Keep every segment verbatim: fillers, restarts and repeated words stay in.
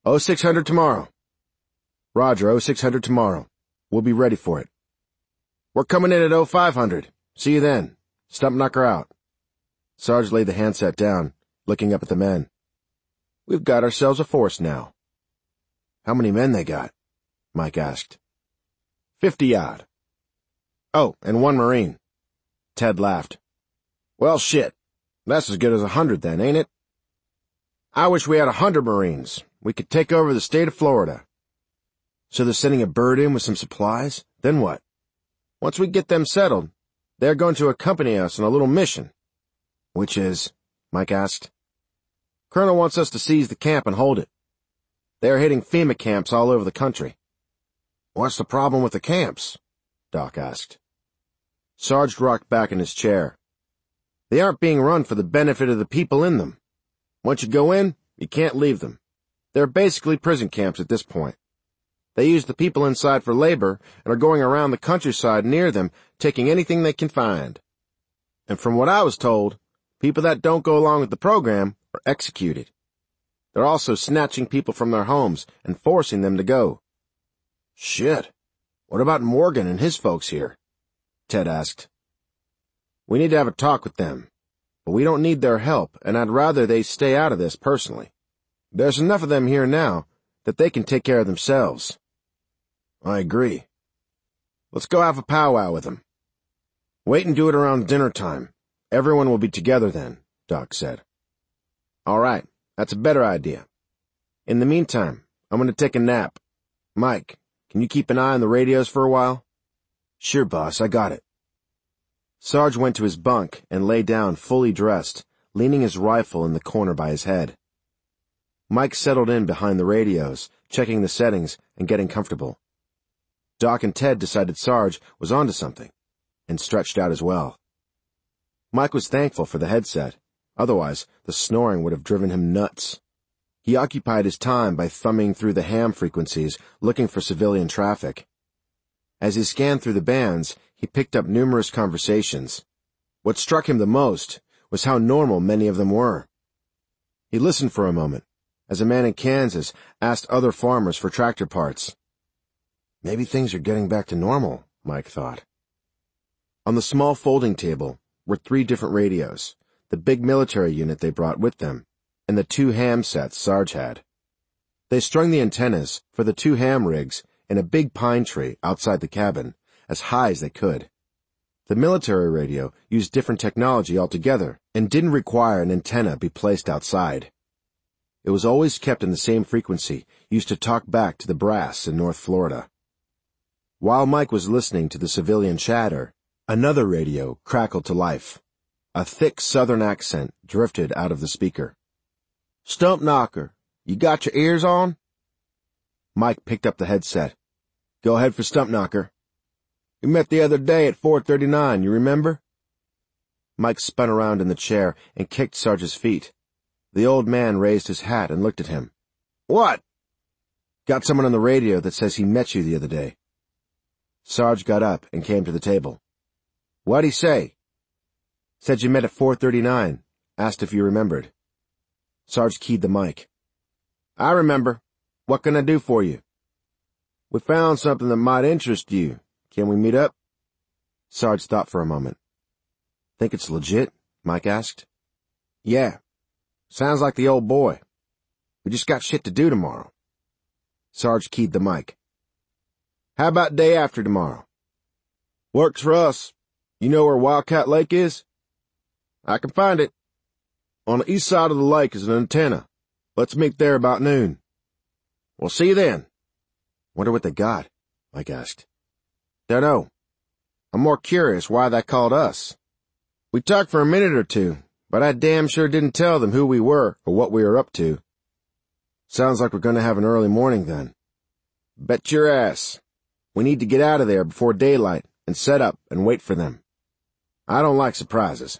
oh six hundred tomorrow. Roger, oh six hundred tomorrow. We'll be ready for it. We're coming in at oh five hundred. See you then. Stump Knocker out. Sarge laid the handset down, looking up at the men. We've got ourselves a force now. How many men they got? Mike asked. Fifty-odd. Oh, and one Marine. Ted laughed. Well, shit. That's as good as a hundred then, ain't it? I wish we had a hundred Marines. We could take over the state of Florida. So they're sending a bird in with some supplies? Then what? Once we get them settled, they're going to accompany us on a little mission. Which is? Mike asked. Colonel wants us to seize the camp and hold it. They're hitting FEMA camps all over the country. What's the problem with the camps? Doc asked. Sarge rocked back in his chair. They aren't being run for the benefit of the people in them. Once you go in, you can't leave them. They're basically prison camps at this point. They use the people inside for labor and are going around the countryside near them, taking anything they can find. And from what I was told, people that don't go along with the program are executed. They're also snatching people from their homes and forcing them to go. Shit. What about Morgan and his folks here? Ted asked. We need to have a talk with them, but we don't need their help, and I'd rather they stay out of this personally. There's enough of them here now that they can take care of themselves. I agree. Let's go have a powwow with them. Wait and do it around dinner time. Everyone will be together then, Doc said. All right, that's a better idea. In the meantime, I'm going to take a nap. Mike, can you keep an eye on the radios for a while? Sure, boss, I got it. Sarge went to his bunk and lay down fully dressed, leaning his rifle in the corner by his head. Mike settled in behind the radios, checking the settings and getting comfortable. Doc and Ted decided Sarge was onto something, and stretched out as well. Mike was thankful for the headset. Otherwise, the snoring would have driven him nuts. He occupied his time by thumbing through the ham frequencies, looking for civilian traffic. As he scanned through the bands, he picked up numerous conversations. What struck him the most was how normal many of them were. He listened for a moment, as a man in Kansas asked other farmers for tractor parts. Maybe things are getting back to normal, Mike thought. On the small folding table were three different radios, the big military unit they brought with them, and the two ham sets Sarge had. They strung the antennas for the two ham rigs in a big pine tree outside the cabin, as high as they could. The military radio used different technology altogether and didn't require an antenna be placed outside. It was always kept in the same frequency, used to talk back to the brass in North Florida. While Mike was listening to the civilian chatter, another radio crackled to life. A thick southern accent drifted out of the speaker. Stump Knocker, you got your ears on? Mike picked up the headset. Go ahead for Stump Knocker. We met the other day at four thirty-nine, you remember? Mike spun around in the chair and kicked Sarge's feet. The old man raised his hat and looked at him. What? Got someone on the radio that says he met you the other day. Sarge got up and came to the table. What'd he say? Said you met at four thirty-nine. Asked if you remembered. Sarge keyed the mic. I remember. What can I do for you? We found something that might interest you. Can we meet up? Sarge thought for a moment. Think it's legit? Mike asked. Yeah. Sounds like the old boy. We just got shit to do tomorrow. Sarge keyed the mic. How about day after tomorrow? Works for us. You know where Wildcat Lake is? I can find it. On the east side of the lake is an antenna. Let's meet there about noon. We'll see you then. Wonder what they got? Mike asked. Dunno. I'm more curious why they called us. We talked for a minute or two, but I damn sure didn't tell them who we were or what we were up to. Sounds like we're going to have an early morning then. Bet your ass. We need to get out of there before daylight and set up and wait for them. I don't like surprises.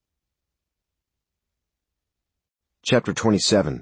Chapter twenty-seven.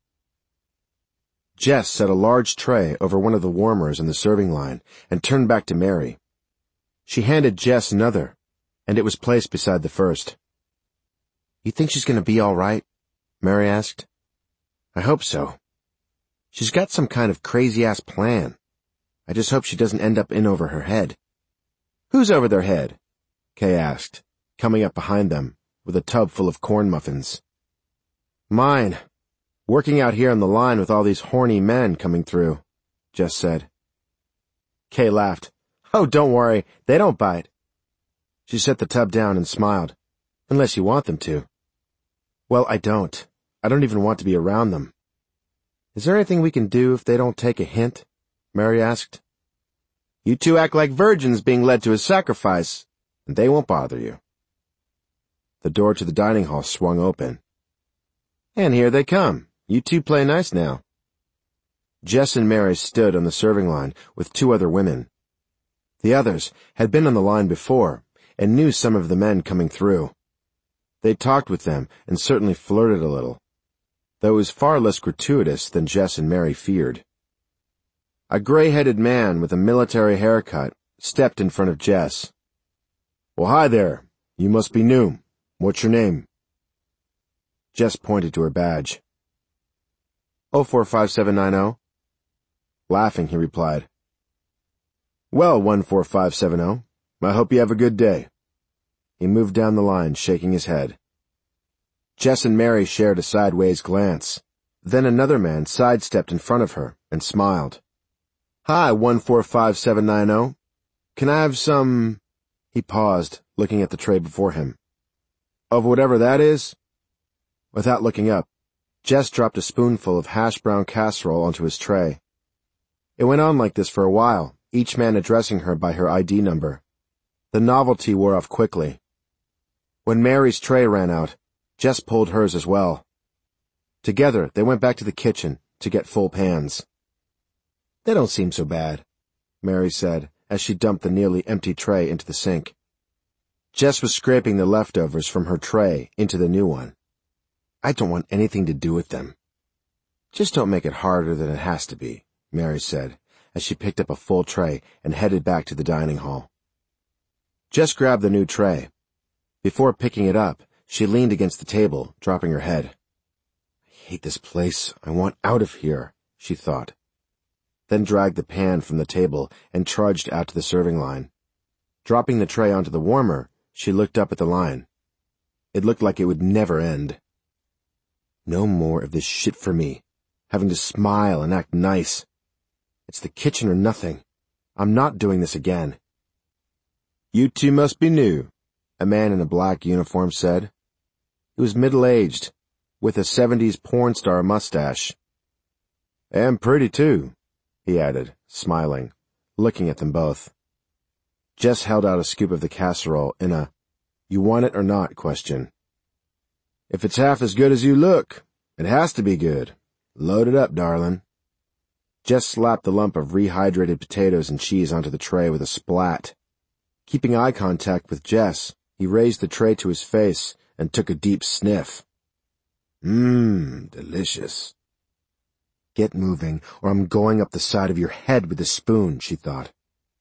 Jess set a large tray over one of the warmers in the serving line and turned back to Mary. She handed Jess another, and it was placed beside the first. You think she's going to be all right? Mary asked. I hope so. She's got some kind of crazy-ass plan. I just hope she doesn't end up in over her head. Who's over their head? Kay asked, coming up behind them with a tub full of corn muffins. Mine. Working out here on the line with all these horny men coming through, Jess said. Kay laughed. Oh, don't worry. They don't bite. She set the tub down and smiled. Unless you want them to. Well, I don't. I don't even want to be around them. Is there anything we can do if they don't take a hint? Mary asked. You two act like virgins being led to a sacrifice, and they won't bother you. The door to the dining hall swung open. And here they come. You two play nice now. Jess and Mary stood on the serving line with two other women. The others had been on the line before and knew some of the men coming through. They talked with them and certainly flirted a little, though it was far less gratuitous than Jess and Mary feared. A gray-headed man with a military haircut stepped in front of Jess. Well, hi there. You must be new. What's your name? Jess pointed to her badge. oh four five seven nine oh. Laughing, he replied. Well, one four five seven oh, I hope you have a good day. He moved down the line, shaking his head. Jess and Mary shared a sideways glance. Then another man sidestepped in front of her and smiled. Hi, one four five seven nine oh. Can I have some... He paused, looking at the tray before him. Of whatever that is? Without looking up, Jess dropped a spoonful of hash-brown casserole onto his tray. It went on like this for a while, each man addressing her by her I D number. The novelty wore off quickly. When Mary's tray ran out, Jess pulled hers as well. Together, they went back to the kitchen to get full pans. They don't seem so bad, Mary said as she dumped the nearly empty tray into the sink. Jess was scraping the leftovers from her tray into the new one. I don't want anything to do with them. Just don't make it harder than it has to be, Mary said, as she picked up a full tray and headed back to the dining hall. Jess grabbed the new tray. Before picking it up, she leaned against the table, dropping her head. I hate this place. I want out of here, she thought. Then dragged the pan from the table and trudged out to the serving line. Dropping the tray onto the warmer, she looked up at the line. It looked like it would never end. No more of this shit for me, having to smile and act nice. It's the kitchen or nothing. I'm not doing this again. You two must be new, a man in a black uniform said. He was middle-aged, with a seventies porn star mustache. And pretty, too, he added, smiling, looking at them both. Jess held out a scoop of the casserole in a, you want it or not question. If it's half as good as you look, it has to be good. Load it up, darling. Jess slapped the lump of rehydrated potatoes and cheese onto the tray with a splat. Keeping eye contact with Jess, he raised the tray to his face and took a deep sniff. Mmm, delicious. Get moving, or I'm going up the side of your head with a spoon, she thought.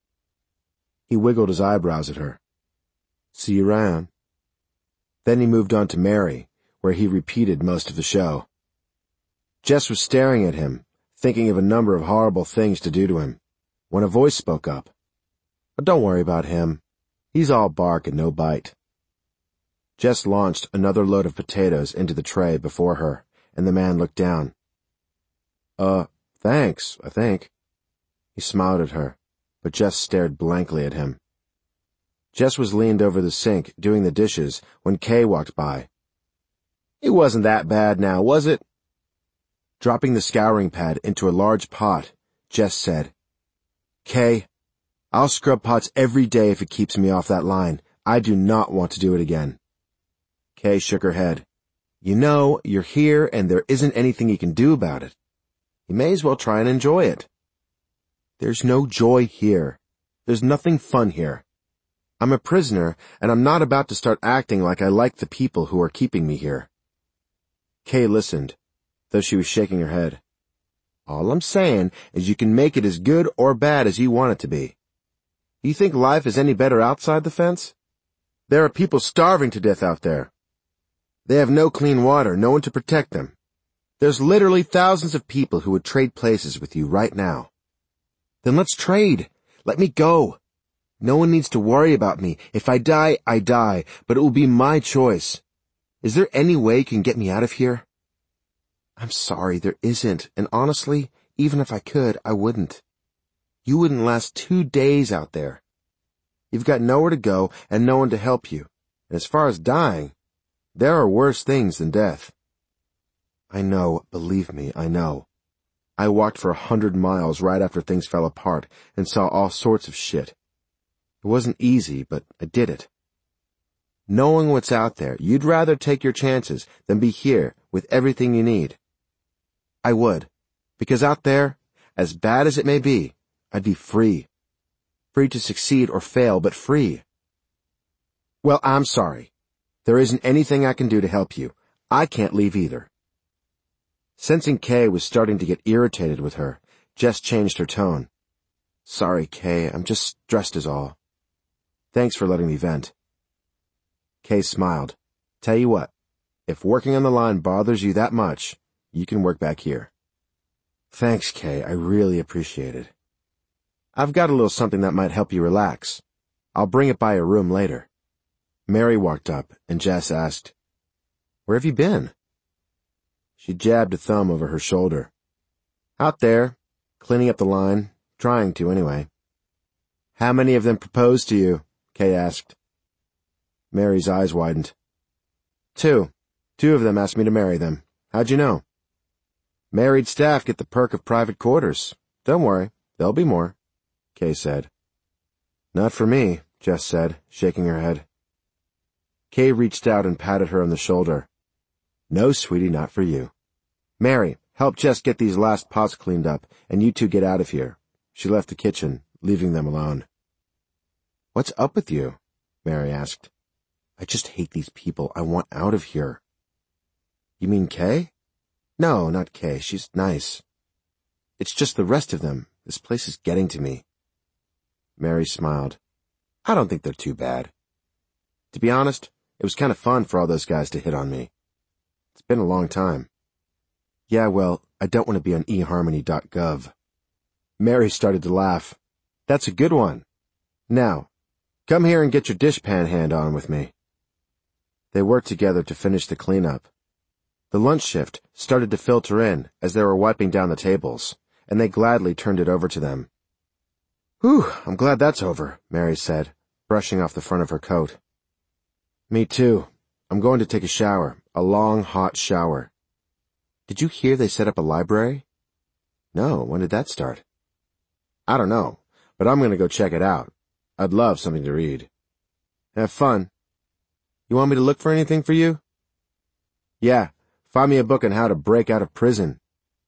He wiggled his eyebrows at her. See you around. Then he moved on to Mary, where he repeated most of the show. Jess was staring at him, thinking of a number of horrible things to do to him, when a voice spoke up. But don't worry about him. He's all bark and no bite. Jess launched another load of potatoes into the tray before her, and the man looked down. Uh, thanks, I think. He smiled at her, but Jess stared blankly at him. Jess was leaned over the sink, doing the dishes, when Kay walked by. It wasn't that bad now, was it? Dropping the scouring pad into a large pot, Jess said, Kay, I'll scrub pots every day if it keeps me off that line. I do not want to do it again. Kay shook her head. You know, you're here and there isn't anything you can do about it. You may as well try and enjoy it. There's no joy here. There's nothing fun here. I'm a prisoner, and I'm not about to start acting like I like the people who are keeping me here. Kay listened, though she was shaking her head. All I'm saying is you can make it as good or bad as you want it to be. You think life is any better outside the fence? There are people starving to death out there. They have no clean water, no one to protect them. There's literally thousands of people who would trade places with you right now. Then let's trade. Let me go. No one needs to worry about me. If I die, I die, but it will be my choice. Is there any way you can get me out of here? I'm sorry, there isn't, and honestly, even if I could, I wouldn't. You wouldn't last two days out there. You've got nowhere to go and no one to help you. And as far as dying, there are worse things than death. I know, believe me, I know. I walked for a hundred miles right after things fell apart and saw all sorts of shit. It wasn't easy, but I did it. Knowing what's out there, you'd rather take your chances than be here with everything you need. I would, because out there, as bad as it may be, I'd be free. Free to succeed or fail, but free. Well, I'm sorry. There isn't anything I can do to help you. I can't leave either. Sensing Kay was starting to get irritated with her, Jess changed her tone. Sorry, Kay, I'm just stressed is all. Thanks for letting me vent. Kay smiled. Tell you what, if working on the line bothers you that much, you can work back here. Thanks, Kay, I really appreciate it. I've got a little something that might help you relax. I'll bring it by your room later. Mary walked up, and Jess asked, Where have you been? She jabbed a thumb over her shoulder. Out there, cleaning up the line, trying to anyway. How many of them proposed to you? Kay asked. Mary's eyes widened. Two. Two of them asked me to marry them. How'd you know? Married staff get the perk of private quarters. Don't worry, there'll be more, Kay said. Not for me, Jess said, shaking her head. Kay reached out and patted her on the shoulder. No, sweetie, not for you. Mary, help Jess get these last pots cleaned up, and you two get out of here. She left the kitchen, leaving them alone. What's up with you? Mary asked. I just hate these people. I want out of here. You mean Kay? No, not Kay. She's nice. It's just the rest of them. This place is getting to me. Mary smiled. I don't think they're too bad. To be honest, it was kind of fun for all those guys to hit on me. It's been a long time. Yeah, well, I don't want to be on e harmony dot gov. Mary started to laugh. That's a good one. Now, come here and get your dishpan hand on with me. They worked together to finish the cleanup. The lunch shift started to filter in as they were wiping down the tables, and they gladly turned it over to them. Whew, I'm glad that's over, Mary said, brushing off the front of her coat. Me too. I'm going to take a shower, a long, hot shower. Did you hear they set up a library? No, when did that start? I don't know, but I'm going to go check it out. I'd love something to read. Have fun. You want me to look for anything for you? Yeah, find me a book on how to break out of prison.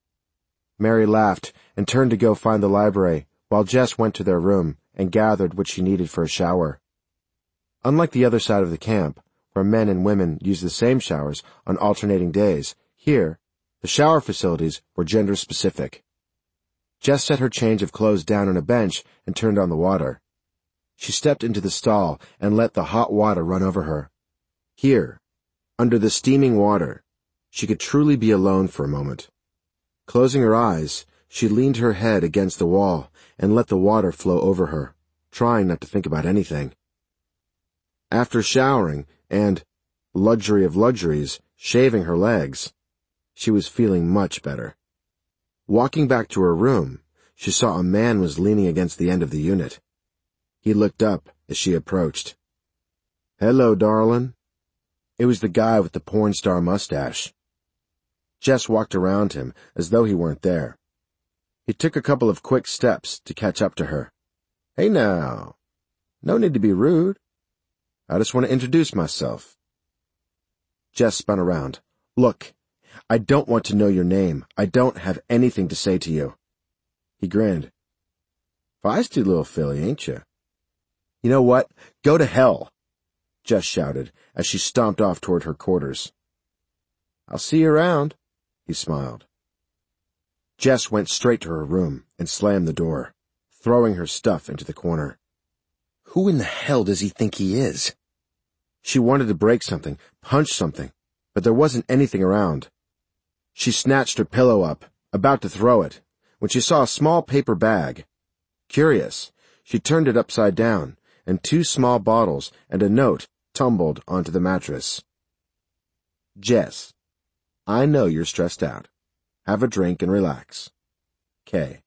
Mary laughed and turned to go find the library, while Jess went to their room and gathered what she needed for a shower. Unlike the other side of the camp, where men and women used the same showers on alternating days, here, the shower facilities were gender-specific. Jess set her change of clothes down on a bench and turned on the water. She stepped into the stall and let the hot water run over her. Here, under the steaming water, she could truly be alone for a moment. Closing her eyes, she leaned her head against the wall and let the water flow over her, trying not to think about anything. After showering and, luxury of luxuries, shaving her legs, she was feeling much better. Walking back to her room, she saw a man was leaning against the end of the unit. He looked up as she approached. Hello, darling. It was the guy with the porn star mustache. Jess walked around him as though he weren't there. He took a couple of quick steps to catch up to her. Hey now, no need to be rude. I just want to introduce myself. Jess spun around. Look, I don't want to know your name. I don't have anything to say to you. He grinned. Feisty little filly, ain't you? You know what? Go to hell, Jess shouted as she stomped off toward her quarters. I'll see you around, he smiled. Jess went straight to her room and slammed the door, throwing her stuff into the corner. Who in the hell does he think he is? She wanted to break something, punch something, but there wasn't anything around. She snatched her pillow up, about to throw it, when she saw a small paper bag. Curious, she turned it upside down, and two small bottles and a note tumbled onto the mattress. Jess, I know you're stressed out. Have a drink and relax. Kay.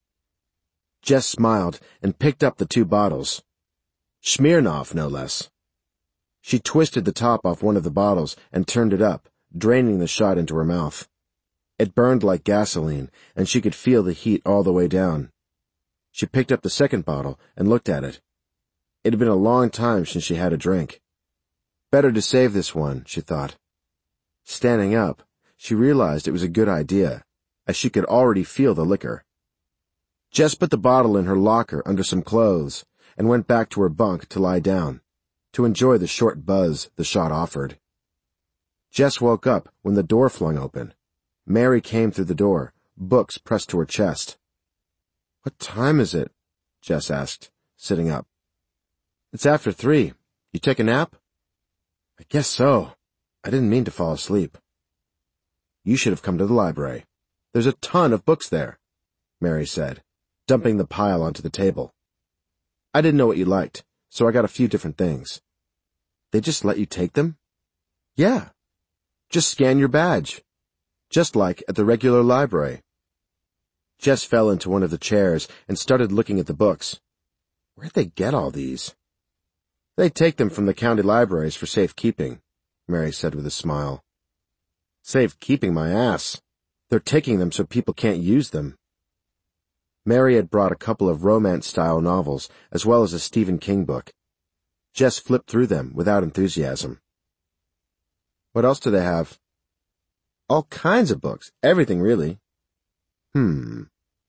Jess smiled and picked up the two bottles. Smirnoff, no less. She twisted the top off one of the bottles and turned it up, draining the shot into her mouth. It burned like gasoline, and she could feel the heat all the way down. She picked up the second bottle and looked at it. It had been a long time since she had a drink. Better to save this one, she thought. Standing up, she realized it was a good idea, as she could already feel the liquor. Jess put the bottle in her locker under some clothes and went back to her bunk to lie down, to enjoy the short buzz the shot offered. Jess woke up when the door flung open. Mary came through the door, books pressed to her chest. What time is it? Jess asked, sitting up. It's after three. You take a nap? I guess so. I didn't mean to fall asleep. You should have come to the library. There's a ton of books there, Mary said, dumping the pile onto the table. I didn't know what you liked, so I got a few different things. They just let you take them? Yeah. Just scan your badge. Just like at the regular library. Jess fell into one of the chairs and started looking at the books. Where'd they get all these? They take them from the county libraries for safekeeping, Mary said with a smile. Safekeeping my ass. They're taking them so people can't use them. Mary had brought a couple of romance-style novels, as well as a Stephen King book. Jess flipped through them without enthusiasm. What else do they have? All kinds of books. Everything, really. Hmm.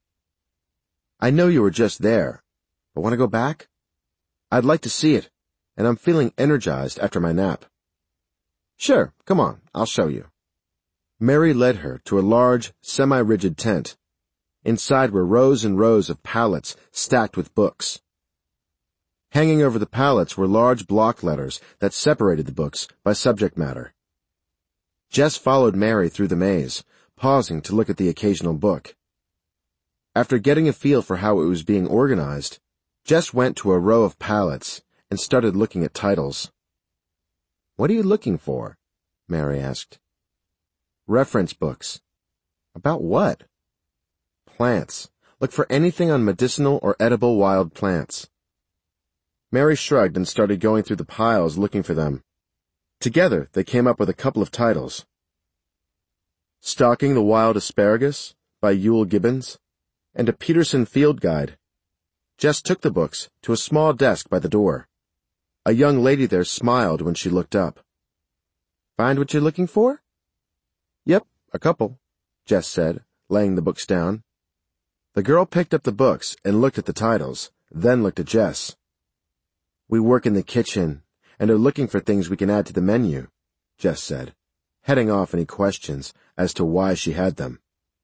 I know you were just there, but want to go back? I'd like to see it, and I'm feeling energized after my nap. Sure, come on, I'll show you. Mary led her to a large, semi-rigid tent. Inside were rows and rows of pallets stacked with books. Hanging over the pallets were large block letters that separated the books by subject matter. Jess followed Mary through the maze, pausing to look at the occasional book. After getting a feel for how it was being organized, Jess went to a row of pallets and started looking at titles. What are you looking for? Mary asked. Reference books. About what? Plants. Look for anything on medicinal or edible wild plants. Mary shrugged and started going through the piles looking for them. Together, they came up with a couple of titles. Stalking the Wild Asparagus by Euell Gibbons, and a Peterson Field Guide. Jess took the books to a small desk by the door. A young lady there smiled when she looked up. Find what you're looking for? Yep, a couple, Jess said, laying the books down. The girl picked up the books and looked at the titles, then looked at Jess. We work in the kitchen and are looking for things we can add to the menu, Jess said, heading off any questions as to why she had them.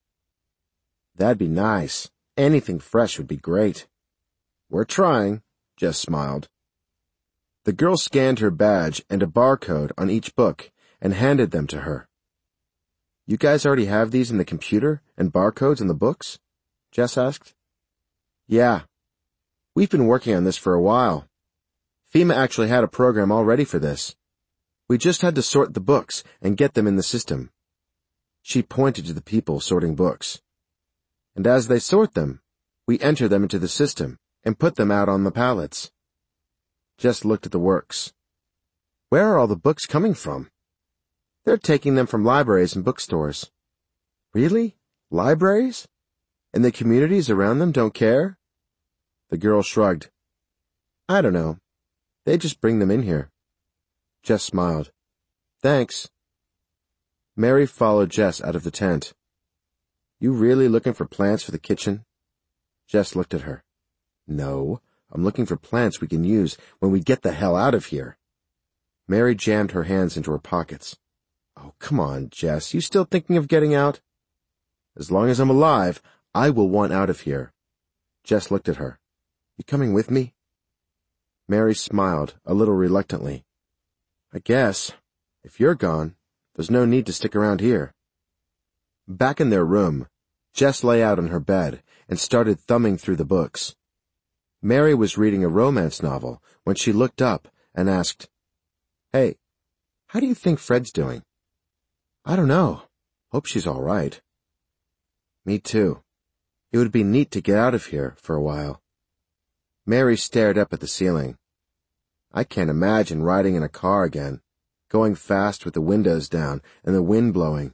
That'd be nice. Anything fresh would be great. We're trying, Jess smiled. The girl scanned her badge and a barcode on each book and handed them to her. You guys already have these in the computer and barcodes in the books? Jess asked. Yeah. We've been working on this for a while. FEMA actually had a program all ready for this. We just had to sort the books and get them in the system. She pointed to the people sorting books. And as they sort them, we enter them into the system and put them out on the pallets. Jess looked at the works. Where are all the books coming from? They're taking them from libraries and bookstores. Really? Libraries? And the communities around them don't care? The girl shrugged. I don't know. They just bring them in here. Jess smiled. Thanks. Mary followed Jess out of the tent. You really looking for plants for the kitchen? Jess looked at her. No, I'm looking for plants we can use when we get the hell out of here. Mary jammed her hands into her pockets. Oh, come on, Jess. You still thinking of getting out? As long as I'm alive, I will want out of here. Jess looked at her. You coming with me? Mary smiled, a little reluctantly. I guess. If you're gone, there's no need to stick around here. Back in their room, Jess lay out on her bed and started thumbing through the books. Mary was reading a romance novel when she looked up and asked, "Hey, how do you think Fred's doing?" "I don't know. Hope she's all right." "Me too. It would be neat to get out of here for a while." Mary stared up at the ceiling. "I can't imagine riding in a car again, going fast with the windows down and the wind blowing."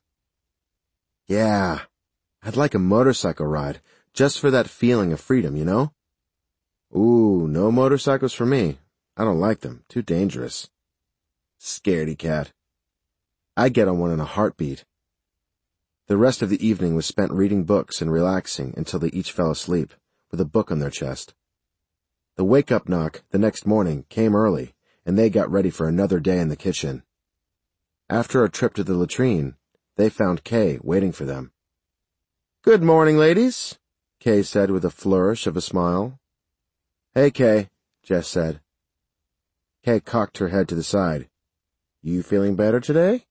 "Yeah, I'd like a motorcycle ride, just for that feeling of freedom, you know?" "Ooh, no motorcycles for me. I don't like them. Too dangerous." "Scaredy cat." "I'd get on one in a heartbeat." The rest of the evening was spent reading books and relaxing until they each fell asleep, with a book on their chest. The wake-up knock the next morning came early, and they got ready for another day in the kitchen. After a trip to the latrine, they found Kay waiting for them. "Good morning, ladies," Kay said with a flourish of a smile. "Hey, Kay," Jess said. Kay cocked her head to the side. "You feeling better today?"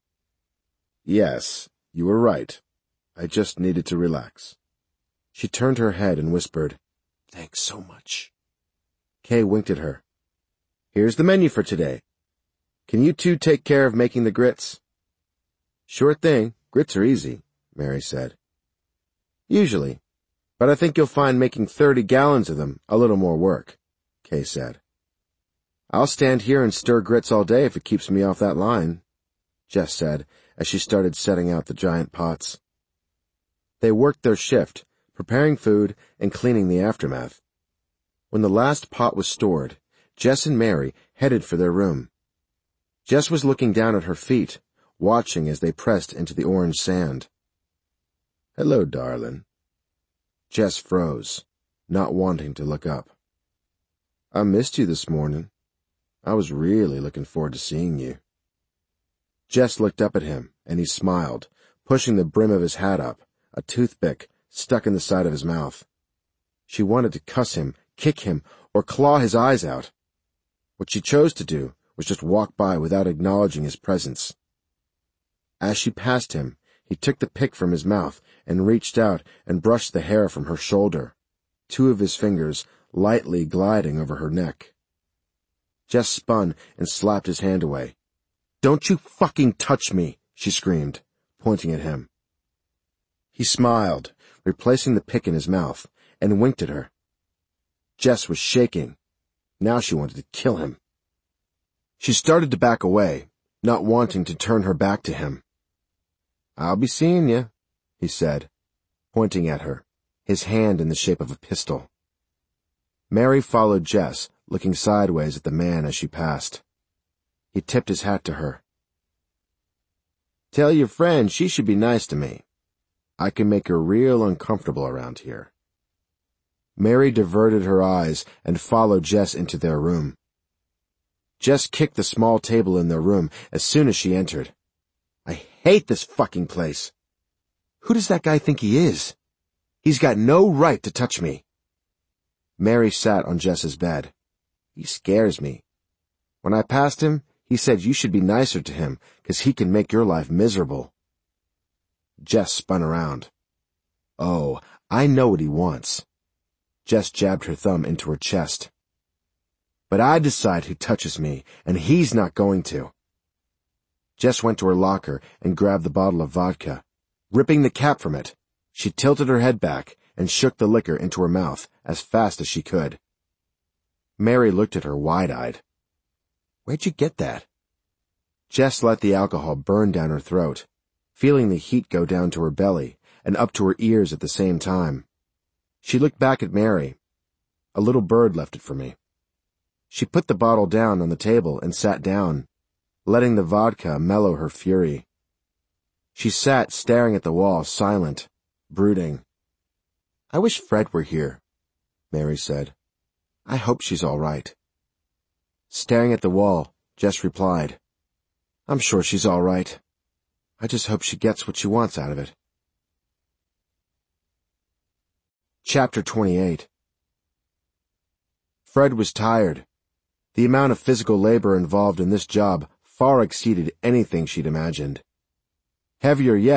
"Yes, you were right. I just needed to relax." She turned her head and whispered, "Thanks so much." Kay winked at her. "Here's the menu for today. Can you two take care of making the grits?" "Sure thing. Grits are easy," Mary said. "Usually, but I think you'll find making thirty gallons of them a little more work," Kay said. "I'll stand here and stir grits all day if it keeps me off that line," Jess said as she started setting out the giant pots. They worked their shift, preparing food and cleaning the aftermath. When the last pot was stored, Jess and Mary headed for their room. Jess was looking down at her feet, watching as they pressed into the orange sand. "Hello, darling." Jess froze, not wanting to look up. "I missed you this morning. I was really looking forward to seeing you." Jess looked up at him, and he smiled, pushing the brim of his hat up, a toothpick stuck in the side of his mouth. She wanted to cuss him, kick him, or claw his eyes out. What she chose to do was just walk by without acknowledging his presence. As she passed him, he took the pick from his mouth and reached out and brushed the hair from her shoulder, two of his fingers lightly gliding over her neck. Jess spun and slapped his hand away. "Don't you fucking touch me," she screamed, pointing at him. He smiled, replacing the pick in his mouth, and winked at her. Jess was shaking. Now she wanted to kill him. She started to back away, not wanting to turn her back to him. "I'll be seeing you," he said, pointing at her, his hand in the shape of a pistol. Mary followed Jess, looking sideways at the man as she passed. He tipped his hat to her. "Tell your friend she should be nice to me. I can make her real uncomfortable around here." Mary diverted her eyes and followed Jess into their room. Jess kicked the small table in their room as soon as she entered. "I hate this fucking place. Who does that guy think he is? He's got no right to touch me." Mary sat on Jess's bed. "He scares me. When I passed him, he said you should be nicer to him, 'cause he can make your life miserable." Jess spun around. "Oh, I know what he wants." Jess jabbed her thumb into her chest. "But I decide who touches me, and he's not going to." Jess went to her locker and grabbed the bottle of vodka. Ripping the cap from it, she tilted her head back and shook the liquor into her mouth as fast as she could. Mary looked at her wide-eyed. "Where'd you get that?" Jess let the alcohol burn down her throat, feeling the heat go down to her belly and up to her ears at the same time. She looked back at Mary. "A little bird left it for me." She put the bottle down on the table and sat down, letting the vodka mellow her fury. She sat staring at the wall, silent, brooding. "I wish Fred were here," Mary said. "I hope she's all right." Staring at the wall, Jess replied, "I'm sure she's all right. I just hope she gets what she wants out of it." Chapter twenty-eight. Fred was tired. The amount of physical labor involved in this job far exceeded anything she'd imagined. Heavier yet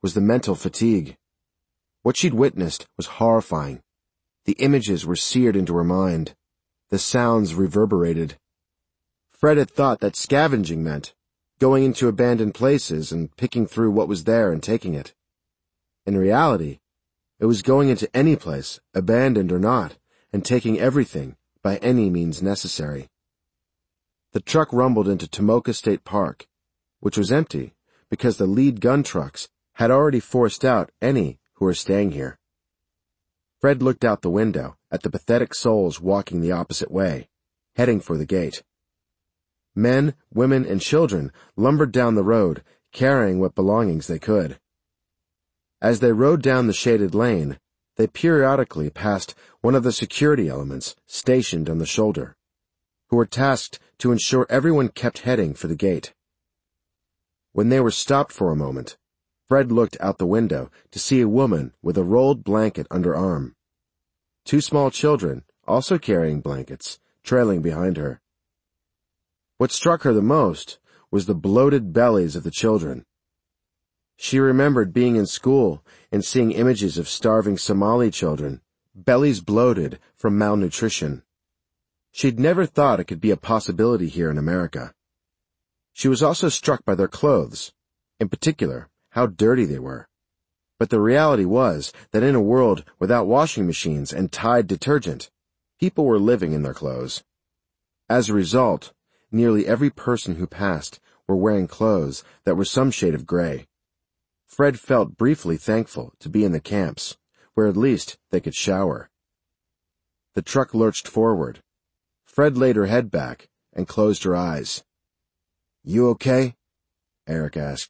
was the mental fatigue. What she'd witnessed was horrifying. The images were seared into her mind. The sounds reverberated. Fred had thought that scavenging meant going into abandoned places and picking through what was there and taking it. In reality, it was going into any place, abandoned or not, and taking everything by any means necessary. The truck rumbled into Tomoka State Park, which was empty because the lead gun trucks had already forced out any who were staying here. Fred looked out the window at the pathetic souls walking the opposite way, heading for the gate. Men, women, and children lumbered down the road, carrying what belongings they could. As they rode down the shaded lane, they periodically passed one of the security elements stationed on the shoulder, who were tasked to ensure everyone kept heading for the gate. When they were stopped for a moment, Fred looked out the window to see a woman with a rolled blanket under arm. Two small children, also carrying blankets, trailing behind her. What struck her the most was the bloated bellies of the children. She remembered being in school and seeing images of starving Somali children, bellies bloated from malnutrition. She'd never thought it could be a possibility here in America. She was also struck by their clothes, in particular, how dirty they were. But the reality was that in a world without washing machines and Tide detergent, people were living in their clothes. As a result, nearly every person who passed were wearing clothes that were some shade of gray. Fred felt briefly thankful to be in the camps, where at least they could shower. The truck lurched forward. Fred laid her head back and closed her eyes. "You okay?" Eric asked.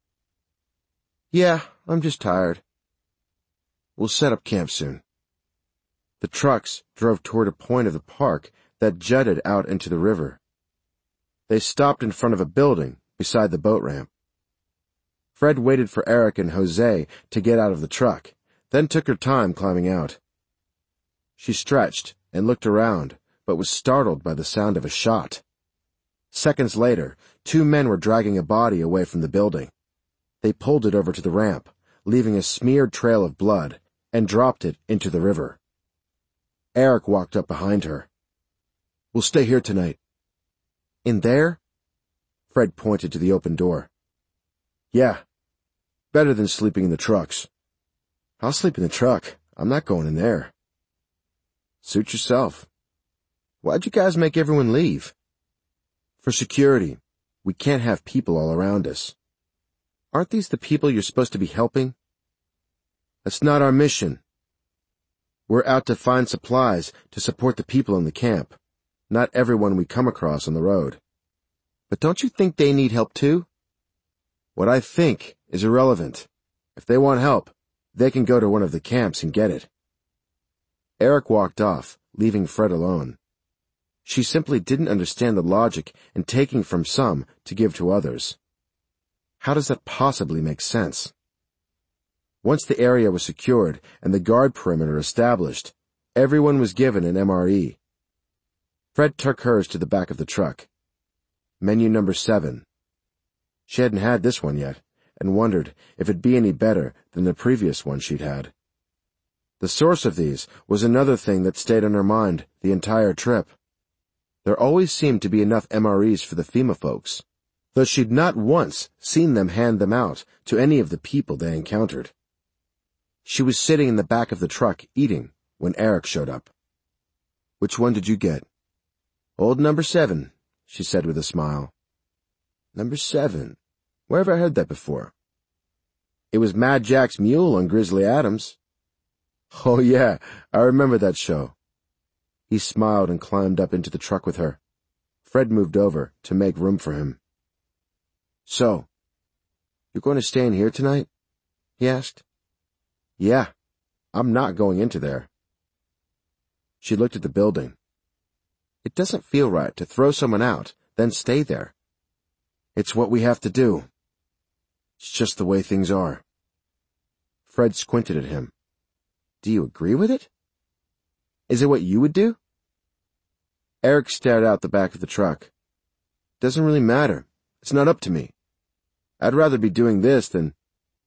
"Yeah, I'm just tired. We'll set up camp soon." The trucks drove toward a point of the park that jutted out into the river. They stopped in front of a building beside the boat ramp. Fred waited for Eric and Jose to get out of the truck, then took her time climbing out. She stretched and looked around, but was startled by the sound of a shot. Seconds later, two men were dragging a body away from the building. They pulled it over to the ramp, leaving a smeared trail of blood, and dropped it into the river. Eric walked up behind her. "We'll stay here tonight." "In there?" Fred pointed to the open door. "Yeah. Better than sleeping in the trucks." "I'll sleep in the truck. I'm not going in there." "Suit yourself." "Why'd you guys make everyone leave?" "For security. We can't have people all around us." "Aren't these the people you're supposed to be helping?" "That's not our mission. We're out to find supplies to support the people in the camp, not everyone we come across on the road." "But don't you think they need help too?" "What I think is irrelevant. If they want help, they can go to one of the camps and get it." Eric walked off, leaving Fred alone. She simply didn't understand the logic in taking from some to give to others. How does that possibly make sense? Once the area was secured and the guard perimeter established, everyone was given an M R E. Fred took hers to the back of the truck. Menu number seven. She hadn't had this one yet, and wondered if it'd be any better than the previous one she'd had. The source of these was another thing that stayed on her mind the entire trip. There always seemed to be enough M R Es for the FEMA folks, though she'd not once seen them hand them out to any of the people they encountered. She was sitting in the back of the truck eating when Eric showed up. "Which one did you get?" "Old number seven," she said with a smile. "Number seven? Where have I heard that before?" "It was Mad Jack's mule on Grizzly Adams." "Oh yeah, I remember that show." He smiled and climbed up into the truck with her. Fred moved over to make room for him. "So, you're going to stay in here tonight?" he asked. "Yeah, I'm not going into there." She looked at the building. "It doesn't feel right to throw someone out, then stay there." "It's what we have to do. It's just the way things are." Fred squinted at him. "Do you agree with it? Is it what you would do?" Eric stared out the back of the truck. "Doesn't really matter. It's not up to me. I'd rather be doing this than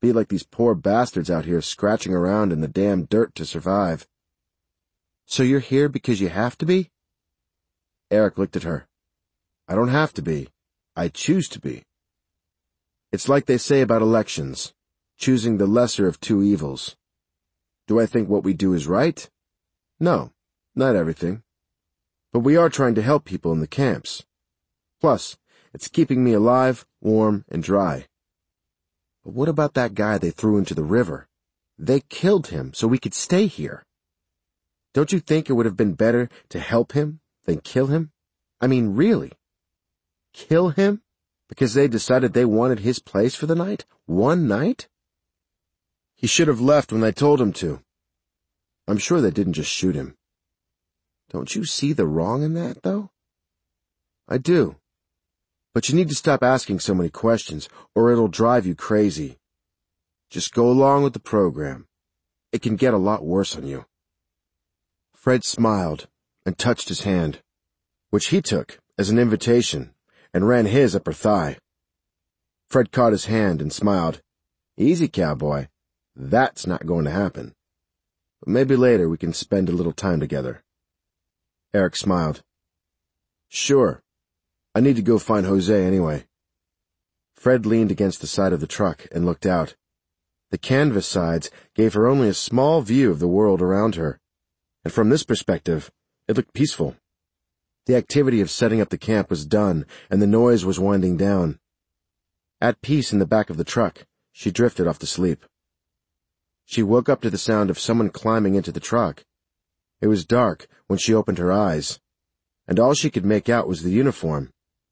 Be like these poor bastards out here scratching around in the damn dirt to survive. So you're here because you have to be? Eric looked at her. I don't have to be. I choose to be. It's like they say about elections, choosing the lesser of two evils. Do I think what we do is right? No, not everything. But we are trying to help people in the camps. Plus, it's keeping me alive, warm, and dry. But what about that guy they threw into the river? They killed him so we could stay here. Don't you think it would have been better to help him than kill him? I mean, really? Kill him? Because they decided they wanted his place for the night? One night? He should have left when they told him to. I'm sure they didn't just shoot him. Don't you see the wrong in that, though? I do. But you need to stop asking so many questions, or it'll drive you crazy. Just go along with the program. It can get a lot worse on you. Fred smiled and touched his hand, which he took as an invitation, and ran his up her thigh. Fred caught his hand and smiled. Easy, cowboy. That's not going to happen. But maybe later we can spend a little time together. Eric smiled. Sure. I need to go find Jose anyway. Fred leaned against the side of the truck and looked out. The canvas sides gave her only a small view of the world around her, and from this perspective, it looked peaceful. The activity of setting up the camp was done, and the noise was winding down. At peace in the back of the truck, she drifted off to sleep. She woke up to the sound of someone climbing into the truck. It was dark when she opened her eyes, and all she could make out was the uniform.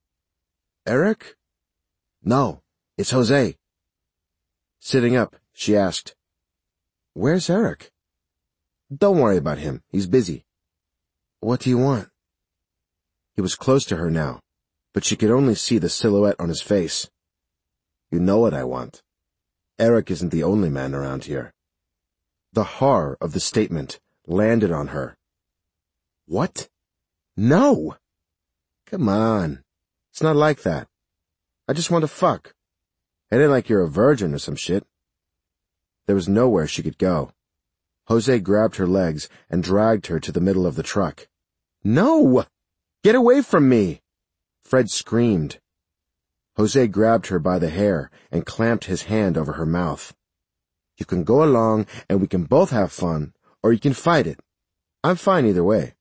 Eric? No, it's Jose. Sitting up, she asked, Where's Eric? Don't worry about him. He's busy. What do you want? He was close to her now, but she could only see the silhouette on his face. You know what I want. Eric isn't the only man around here. The horror of the statement landed on her. What? No! Come on. It's not like that. I just want to fuck. It ain't like you're a virgin or some shit. There was nowhere she could go. Jose grabbed her legs and dragged her to the middle of the truck. No! Get away from me! Fred screamed. Jose grabbed her by the hair and clamped his hand over her mouth. You can go along and we can both have fun, or you can fight it. I'm fine either way.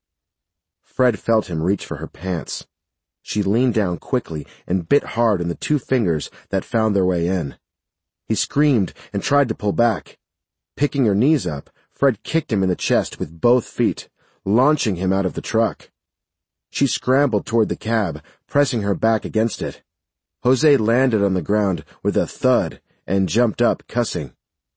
Fred felt him reach for her pants. She leaned down quickly and bit hard on the two fingers that found their way in. He screamed and tried to pull back. Picking her knees up, Fred kicked him in the chest with both feet, launching him out of the truck. She scrambled toward the cab, pressing her back against it. Jose landed on the ground with a thud and jumped up, cussing.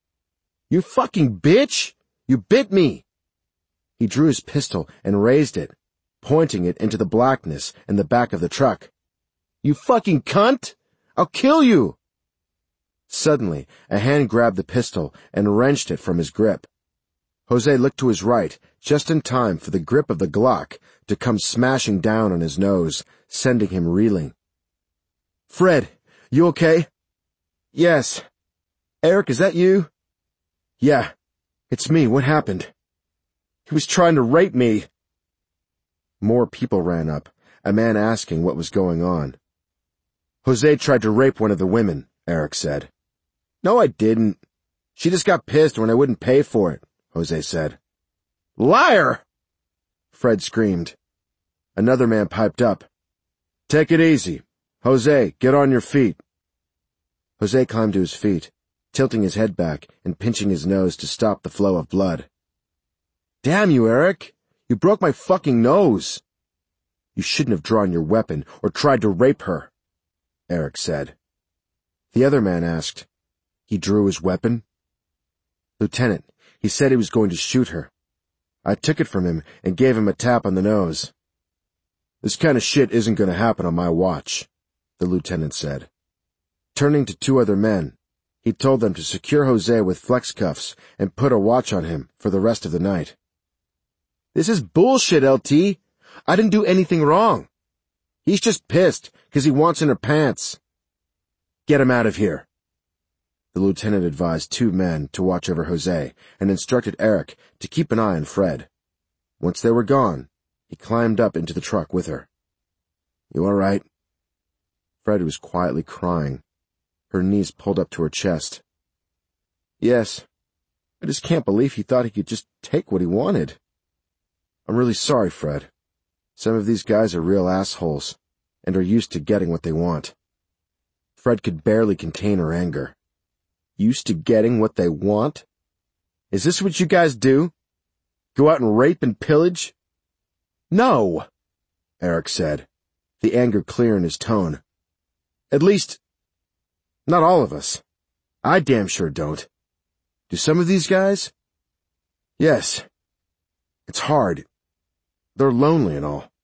You fucking bitch! You bit me! He drew his pistol and raised it, pointing it into the blackness in the back of the truck. You fucking cunt! I'll kill you! Suddenly, a hand grabbed the pistol and wrenched it from his grip. Jose looked to his right, just in time for the grip of the Glock to come smashing down on his nose, sending him reeling. Fred, you okay? Yes. Eric, is that you? Yeah, it's me. What happened? He was trying to rape me. More people ran up, a man asking what was going on. Jose tried to rape one of the women, Eric said. No, I didn't. She just got pissed when I wouldn't pay for it, Jose said. Liar! Fred screamed. Another man piped up. Take it easy. Jose, get on your feet. Jose climbed to his feet, tilting his head back and pinching his nose to stop the flow of blood. Damn you, Eric! You broke my fucking nose! You shouldn't have drawn your weapon or tried to rape her, Eric said. The other man asked, He drew his weapon? Lieutenant, he said he was going to shoot her. I took it from him and gave him a tap on the nose. This kind of shit isn't going to happen on my watch, the lieutenant said. Turning to two other men, he told them to secure Jose with flex cuffs and put a watch on him for the rest of the night. This is bullshit, L T. I didn't do anything wrong. He's just pissed because he wants in her pants. Get him out of here. The lieutenant advised two men to watch over Jose and instructed Eric to keep an eye on Fred. Once they were gone, he climbed up into the truck with her. "You all right?" Fred was quietly crying, her knees pulled up to her chest. "Yes. I just can't believe he thought he could just take what he wanted. I'm really sorry, Fred. Some of these guys are real assholes and are used to getting what they want." Fred could barely contain her anger. Used to getting what they want? Is this what you guys do? Go out and rape and pillage? No, Eric said, the anger clear in his tone. At least, not all of us. I damn sure don't. Do some of these guys? Yes. It's hard. They're lonely and all.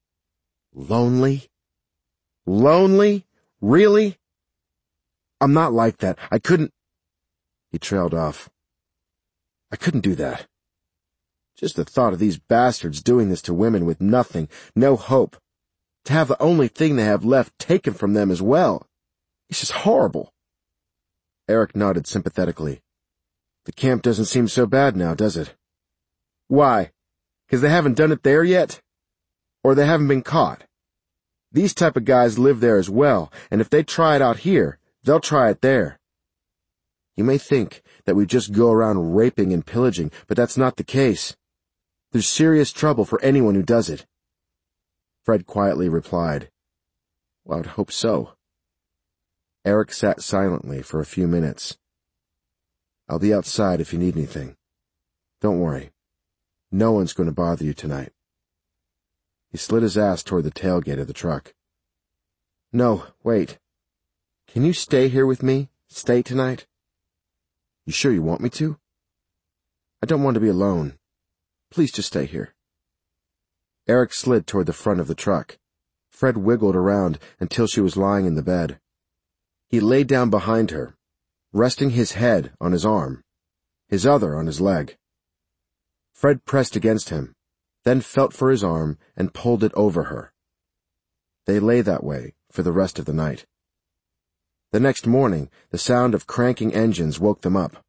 Lonely? Lonely? Really? I'm not like that. I couldn't... He trailed off. I couldn't do that. Just the thought of these bastards doing this to women with nothing, no hope, to have the only thing they have left taken from them as well. It's just horrible. Eric nodded sympathetically. The camp doesn't seem so bad now, does it? Why? 'Cause they haven't done it there yet? Or they haven't been caught? These type of guys live there as well, and if they try it out here, they'll try it there. You may think that we just go around raping and pillaging, but that's not the case. There's serious trouble for anyone who does it. Fred quietly replied, Well, I'd hope so. Eric sat silently for a few minutes. I'll be outside if you need anything. Don't worry. No one's going to bother you tonight. He slid his ass toward the tailgate of the truck. No, wait. Can you stay here with me? Stay tonight? You sure you want me to? I don't want to be alone. Please just stay here. Eric slid toward the front of the truck. Fred wiggled around until she was lying in the bed. He lay down behind her, resting his head on his arm, his other on his leg. Fred pressed against him, then felt for his arm and pulled it over her. They lay that way for the rest of the night. The next morning, the sound of cranking engines woke them up.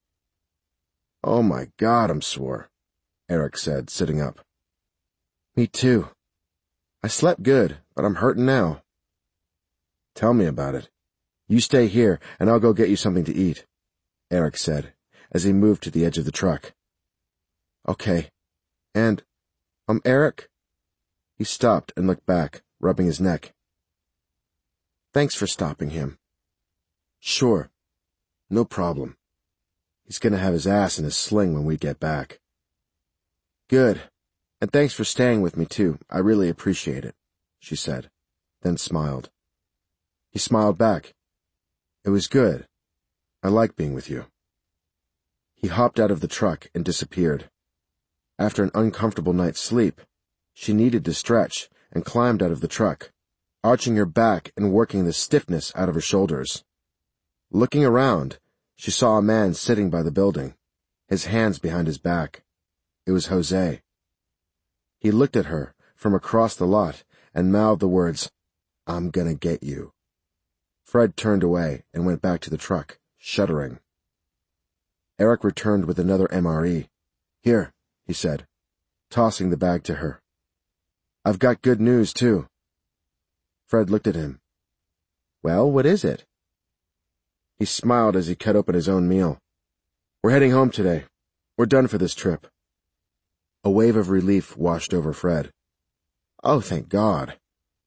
Oh my God, I'm sore, Eric said, sitting up. Me too. I slept good, but I'm hurting now. Tell me about it. You stay here, and I'll go get you something to eat, Eric said, as he moved to the edge of the truck. Okay. And, um, Eric? He stopped and looked back, rubbing his neck. Thanks for stopping him. Sure. No problem. He's gonna have his ass in a sling when we get back. Good. And thanks for staying with me, too. I really appreciate it, she said, then smiled. He smiled back. It was good. I like being with you. He hopped out of the truck and disappeared. After an uncomfortable night's sleep, she needed to stretch and climbed out of the truck, arching her back and working the stiffness out of her shoulders. Looking around, she saw a man sitting by the building, his hands behind his back. It was Jose. He looked at her from across the lot and mouthed the words, I'm gonna get you. Fred turned away and went back to the truck, shuddering. Eric returned with another M R E. Here, he said, tossing the bag to her. I've got good news, too. Fred looked at him. Well, what is it? He smiled as he cut open his own meal. We're heading home today. We're done for this trip. A wave of relief washed over Fred. Oh, thank God.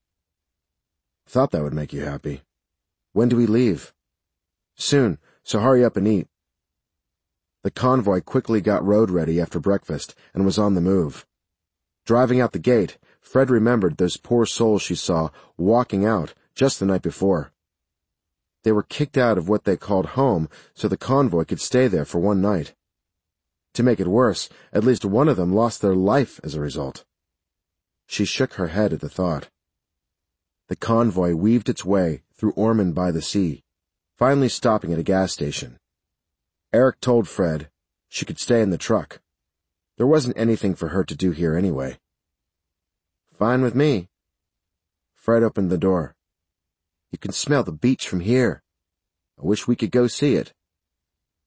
Thought that would make you happy. When do we leave? Soon, so hurry up and eat. The convoy quickly got road ready after breakfast and was on the move. Driving out the gate, Fred remembered those poor souls she saw walking out just the night before. They were kicked out of what they called home so the convoy could stay there for one night. To make it worse, at least one of them lost their life as a result. She shook her head at the thought. The convoy weaved its way through Ormond by the Sea, finally stopping at a gas station. Eric told Fred she could stay in the truck. There wasn't anything for her to do here anyway. Fine with me. Fred opened the door. You can smell the beach from here. I wish we could go see it,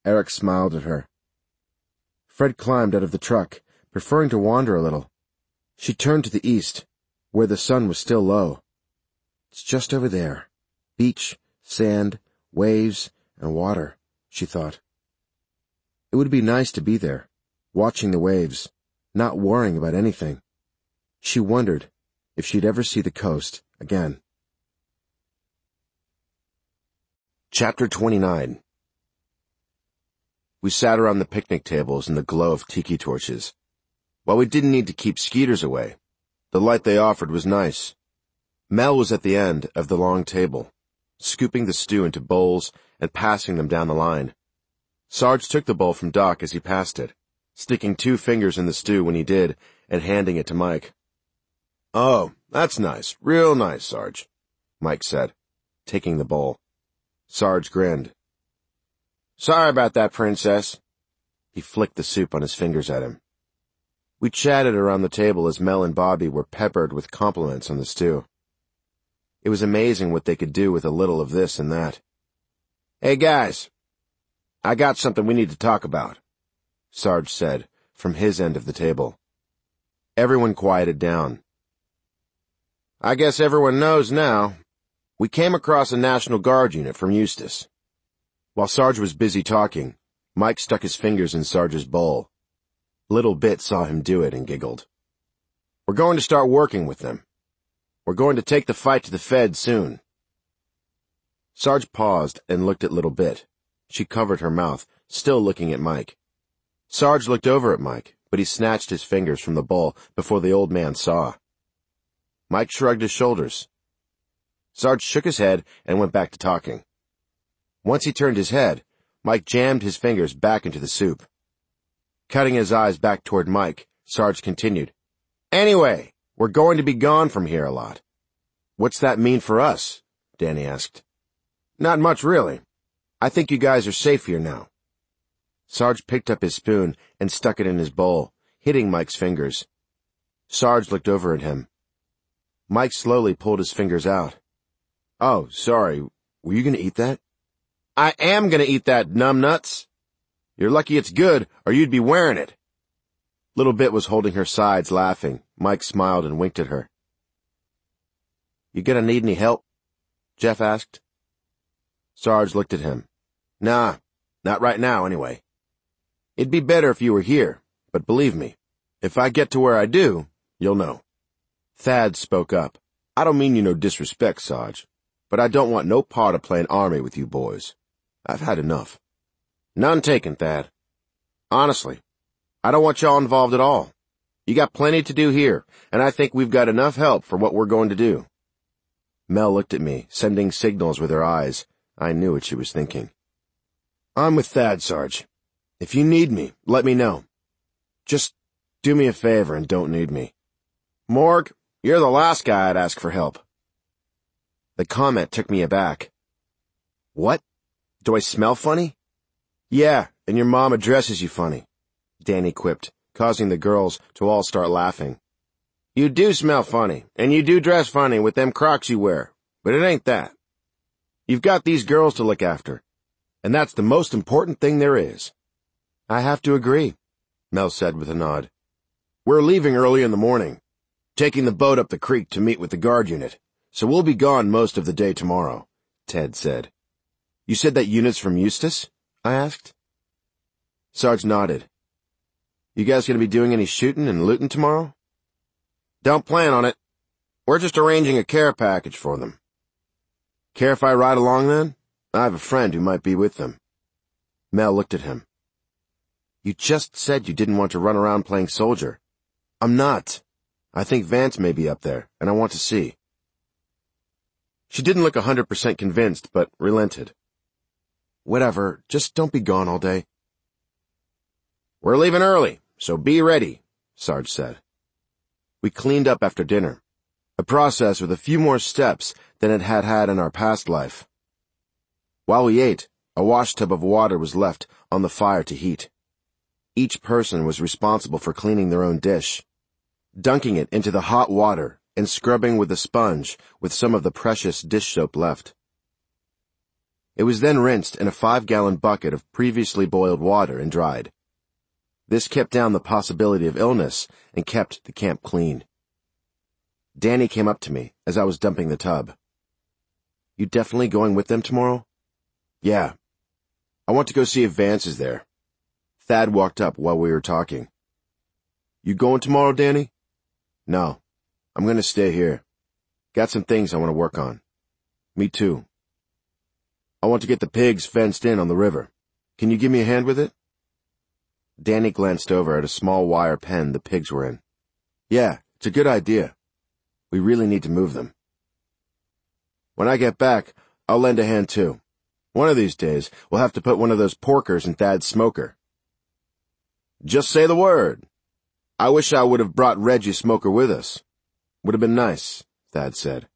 Eric smiled at her. Fred climbed out of the truck, preferring to wander a little. She turned to the east, where the sun was still low. It's just over there. Beach, sand, waves, and water, she thought. It would be nice to be there, watching the waves, not worrying about anything. She wondered if she'd ever see the coast again. Chapter twenty-nine. We sat around the picnic tables in the glow of tiki torches. While we didn't need to keep skeeters away, the light they offered was nice. Mel was at the end of the long table, scooping the stew into bowls and passing them down the line. Sarge took the bowl from Doc as he passed it, sticking two fingers in the stew when he did and handing it to Mike. "Oh, that's nice, real nice, Sarge," Mike said, taking the bowl. Sarge grinned. "Sorry about that, Princess." He flicked the soup on his fingers at him. We chatted around the table as Mel and Bobby were peppered with compliments on the stew. It was amazing what they could do with a little of this and that. "Hey, guys, I got something we need to talk about," Sarge said from his end of the table. Everyone quieted down. "I guess everyone knows now. We came across a National Guard unit from Eustis." While Sarge was busy talking, Mike stuck his fingers in Sarge's bowl. Little Bit saw him do it and giggled. "We're going to start working with them. We're going to take the fight to the Fed soon." Sarge paused and looked at Little Bit. She covered her mouth, still looking at Mike. Sarge looked over at Mike, but he snatched his fingers from the bowl before the old man saw. Mike shrugged his shoulders. Sarge shook his head and went back to talking. Once he turned his head, Mike jammed his fingers back into the soup. Cutting his eyes back toward Mike, Sarge continued, "Anyway, we're going to be gone from here a lot." "What's that mean for us?" Danny asked. "Not much, really. I think you guys are safe here now." Sarge picked up his spoon and stuck it in his bowl, hitting Mike's fingers. Sarge looked over at him. Mike slowly pulled his fingers out. "Oh, sorry. Were you going to eat that?" "I am going to eat that, numbnuts. You're lucky it's good, or you'd be wearing it." Little Bit was holding her sides, laughing. Mike smiled and winked at her. "You gonna need any help?" Jeff asked. Sarge looked at him. "Nah, not right now, anyway. It'd be better if you were here, but believe me, if I get to where I do, you'll know." Thad spoke up. "I don't mean you no disrespect, Sarge, but I don't want no part of playing army with you boys. I've had enough." "None taken, Thad. Honestly, I don't want y'all involved at all. You got plenty to do here, and I think we've got enough help for what we're going to do." Mel looked at me, sending signals with her eyes. I knew what she was thinking. "I'm with Thad, Sarge. If you need me, let me know. Just do me a favor and don't need me." "Morg, you're the last guy I'd ask for help." The comment took me aback. "What? Do I smell funny?" "Yeah, and your mom addresses you funny," Danny quipped, causing the girls to all start laughing. "You do smell funny, and you do dress funny with them Crocs you wear, but it ain't that. You've got these girls to look after, and that's the most important thing there is." "I have to agree," Mel said with a nod. "We're leaving early in the morning, taking the boat up the creek to meet with the guard unit, so we'll be gone most of the day tomorrow," Ted said. "You said that unit's from Eustis?" I asked. Sarge nodded. "You guys gonna be doing any shooting and looting tomorrow?" "Don't plan on it. We're just arranging a care package for them." "Care if I ride along then? I have a friend who might be with them." Mel looked at him. "You just said you didn't want to run around playing soldier." "I'm not. I think Vance may be up there, and I want to see." She didn't look a hundred percent convinced, but relented. "Whatever, just don't be gone all day." "We're leaving early, so be ready," Sarge said. We cleaned up after dinner, a process with a few more steps than it had had in our past life. While we ate, a washtub of water was left on the fire to heat. Each person was responsible for cleaning their own dish, dunking it into the hot water and scrubbing with a sponge with some of the precious dish soap left. It was then rinsed in a five-gallon bucket of previously boiled water and dried. This kept down the possibility of illness and kept the camp clean. Danny came up to me as I was dumping the tub. "You definitely going with them tomorrow?" "Yeah. I want to go see if Vance is there." Thad walked up while we were talking. "You going tomorrow, Danny?" "No. I'm going to stay here. Got some things I want to work on." "Me too. I want to get the pigs fenced in on the river. Can you give me a hand with it?" Danny glanced over at a small wire pen the pigs were in. "Yeah, it's a good idea. We really need to move them. When I get back, I'll lend a hand too. One of these days, we'll have to put one of those porkers in Thad's smoker." "Just say the word. I wish I would have brought Reggie's smoker with us. Would have been nice," Thad said.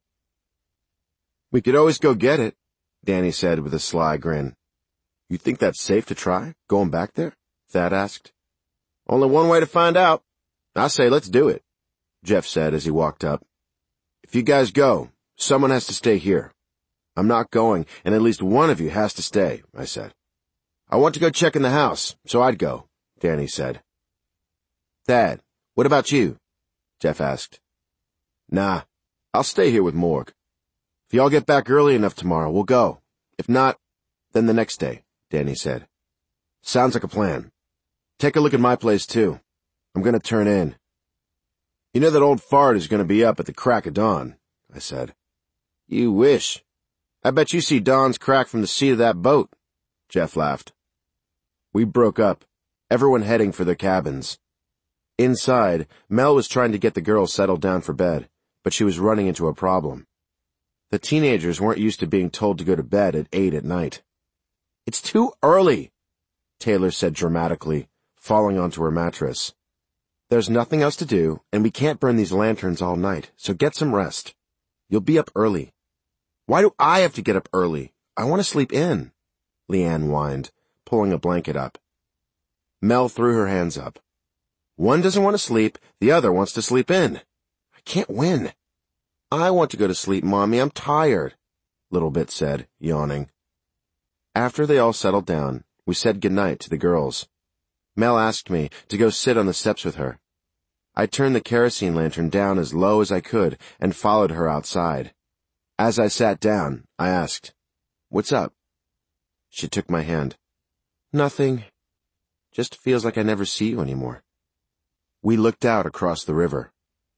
"We could always go get it," Danny said with a sly grin. "You think that's safe to try, going back there?" Thad asked. "Only one way to find out. I say let's do it," Jeff said as he walked up. "If you guys go, someone has to stay here." "I'm not going, and at least one of you has to stay," I said. "I want to go check in the house, so I'd go," Danny said. "Thad, what about you?" Jeff asked. "Nah, I'll stay here with Morg. If y'all get back early enough tomorrow, we'll go. If not, then the next day," Danny said. "Sounds like a plan. Take a look at my place, too. I'm going to turn in." "You know that old fart is going to be up at the crack of dawn," I said. "You wish. I bet you see dawn's crack from the seat of that boat," Jeff laughed. We broke up, everyone heading for their cabins. Inside, Mel was trying to get the girls settled down for bed, but she was running into a problem. The teenagers weren't used to being told to go to bed at eight at night. "It's too early," Taylor said dramatically, falling onto her mattress. "There's nothing else to do, and we can't burn these lanterns all night, so get some rest. You'll be up early." "Why do I have to get up early? I want to sleep in," Leanne whined, pulling a blanket up. Mel threw her hands up. "One doesn't want to sleep, the other wants to sleep in. I can't win." "I want to go to sleep, Mommy. I'm tired," Little Bit said, yawning. After they all settled down, we said goodnight to the girls. Mel asked me to go sit on the steps with her. I turned the kerosene lantern down as low as I could and followed her outside. As I sat down, I asked, "What's up?" She took my hand. "Nothing. Just feels like I never see you anymore." We looked out across the river.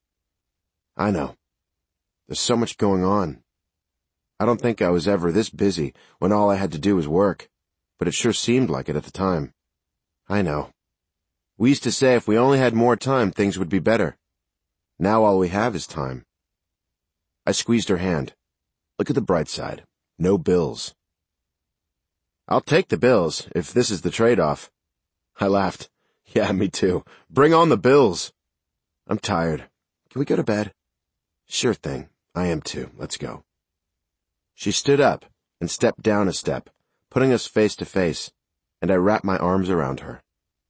"I know. There's so much going on. I don't think I was ever this busy when all I had to do was work, but it sure seemed like it at the time." "I know. We used to say if we only had more time, things would be better. Now all we have is time." I squeezed her hand. "Look at the bright side. No bills." "I'll take the bills, if this is the trade-off." I laughed. "Yeah, me too. Bring on the bills." "I'm tired. Can we go to bed?" "Sure thing. I am too. Let's go." She stood up and stepped down a step, putting us face to face, and I wrapped my arms around her.